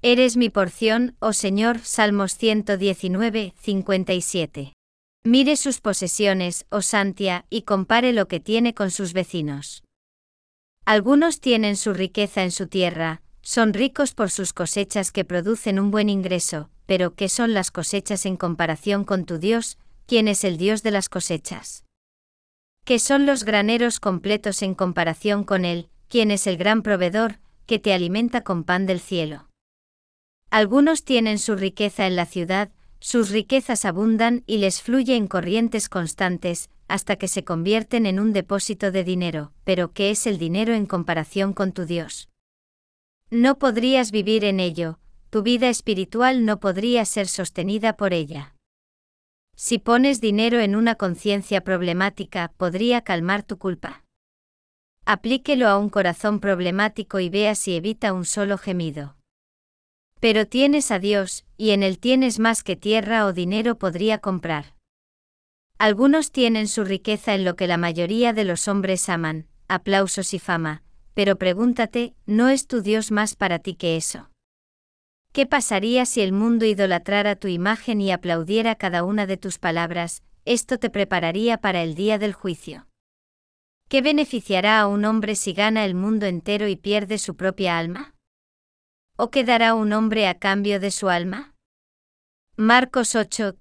Eres mi porción, oh Señor. Salmos 119, 57. Mire sus posesiones, oh Santia, y compare lo que tiene con sus vecinos. Algunos tienen su riqueza en su tierra, son ricos por sus cosechas que producen un buen ingreso, pero ¿qué son las cosechas en comparación con tu Dios? ¿Quién es el Dios de las cosechas? ¿Qué son los graneros completos en comparación con Él? ¿Quién es el gran proveedor, que te alimenta con pan del cielo? Algunos tienen su riqueza en la ciudad, sus riquezas abundan y les fluye en corrientes constantes, hasta que se convierten en un depósito de dinero, pero ¿qué es el dinero en comparación con tu Dios? No podrías vivir en ello, tu vida espiritual no podría ser sostenida por ella. Si pones dinero en una conciencia problemática, podría calmar tu culpa. Aplíquelo a un corazón problemático y vea si evita un solo gemido. Pero tienes a Dios, y en Él tienes más que tierra o dinero podría comprar. Algunos tienen su riqueza en lo que la mayoría de los hombres aman, aplausos y fama, pero pregúntate, ¿no es tu Dios más para ti que eso? ¿Qué pasaría si el mundo idolatrara tu imagen y aplaudiera cada una de tus palabras? Esto te prepararía para el día del juicio. ¿Qué beneficiará a un hombre si gana el mundo entero y pierde su propia alma? ¿O qué dará un hombre a cambio de su alma? Marcos 8,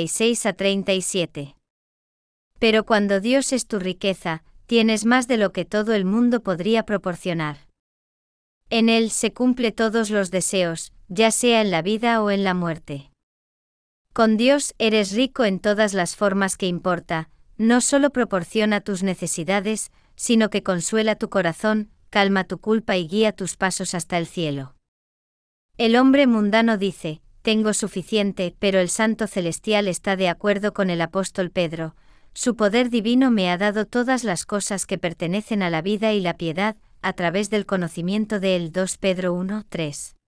36-37. Pero cuando Dios es tu riqueza, tienes más de lo que todo el mundo podría proporcionar. En Él se cumple todos los deseos, ya sea en la vida o en la muerte. Con Dios eres rico en todas las formas que importa, no solo proporciona tus necesidades, sino que consuela tu corazón, calma tu culpa y guía tus pasos hasta el cielo. El hombre mundano dice, tengo suficiente, pero el Santo Celestial está de acuerdo con el apóstol Pedro, su poder divino me ha dado todas las cosas que pertenecen a la vida y la piedad, a través del conocimiento de él. 2 Pedro 1, 3.